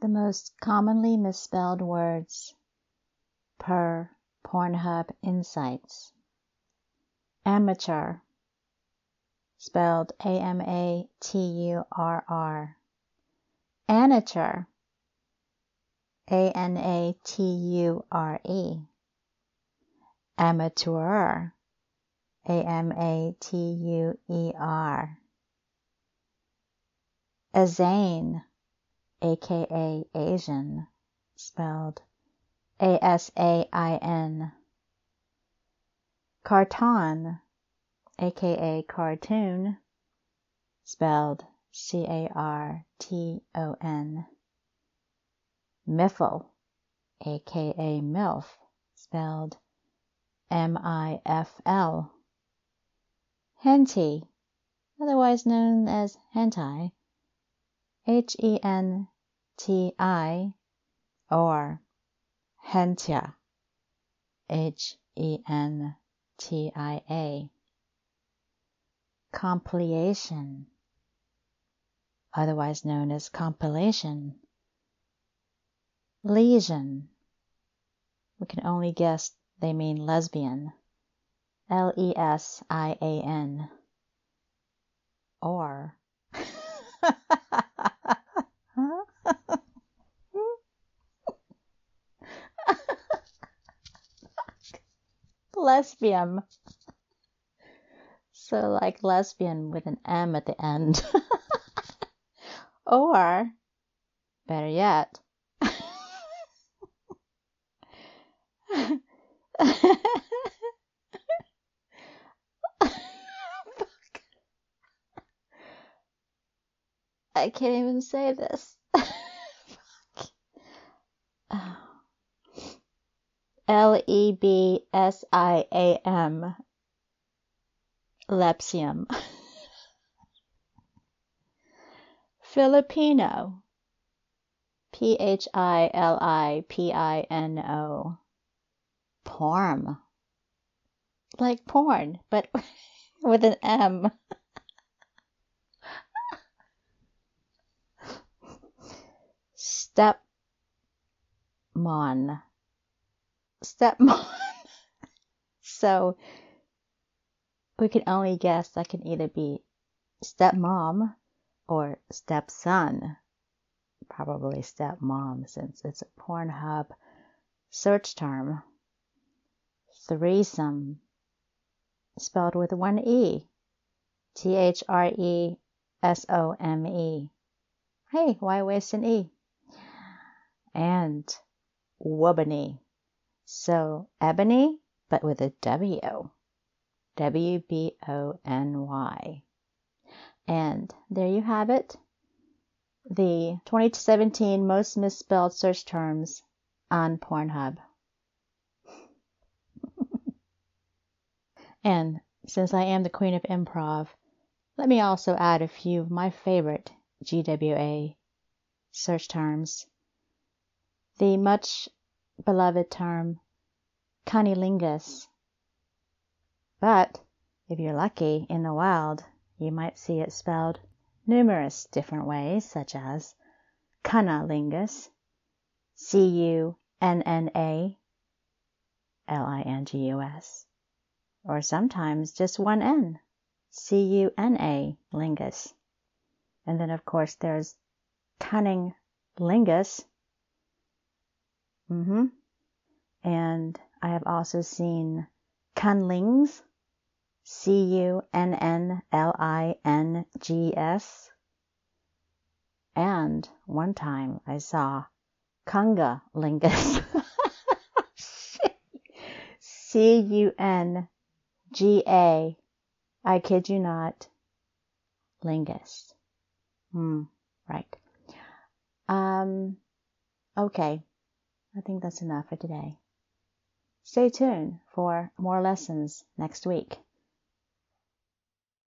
The most commonly misspelled words per Pornhub Insights. Amateur, spelled A-M-A-T-U-R-R. Anature, A-N-A-T-U-R-E. Amateur, A-M-A-T-U-E-R. Azane, aka Asian, spelled A-S-A-I-N. Carton, aka cartoon, spelled C-A-R-T-O-N. Miffle, aka MILF, spelled M-I-F-L. Henty, otherwise known as hentai, H-E-N-T-I, or hentia, H-E-N-T-I-A. Compilation, otherwise known as compilation. Lesion, we can only guess they mean lesbian, L-E-S-I-A-N. Or lesbian. So like lesbian with an M at the end. Or, better yet, I can't even say this. L-E-B-S-I-A-M. Lepsium. Filipino. P-H-I-L-I-P-I-N-O. Porn. Like porn, but with an M. Stepmon. Stepmon. So we can only guess that can either be stepmom or stepson. Probably stepmom since it's a Pornhub search term. Threesome, spelled with one E. T-H-R-E-S-O-M-E. Hey, why waste an E? And wobbany. So ebony, but with a W. W-B-O-N-Y. And there you have it. The 2017 most misspelled search terms on Pornhub. And since I am the queen of improv, let me also add a few of my favorite GWA search terms. The much beloved term cunnilingus. But if you're lucky in the wild, you might see it spelled numerous different ways, such as cunnilingus, C-U-N-N-A-L-I-N-G-U-S, or sometimes just one N, C-U-N-A lingus. And then of course there's cunning lingus. And I have also seen cunlings, C-U-N-N-L-I-N-G-S. And one time I saw cungalingus. C-U-N-G-A, I kid you not, lingus. Right. Okay. I think that's enough for today. Stay tuned for more lessons next week.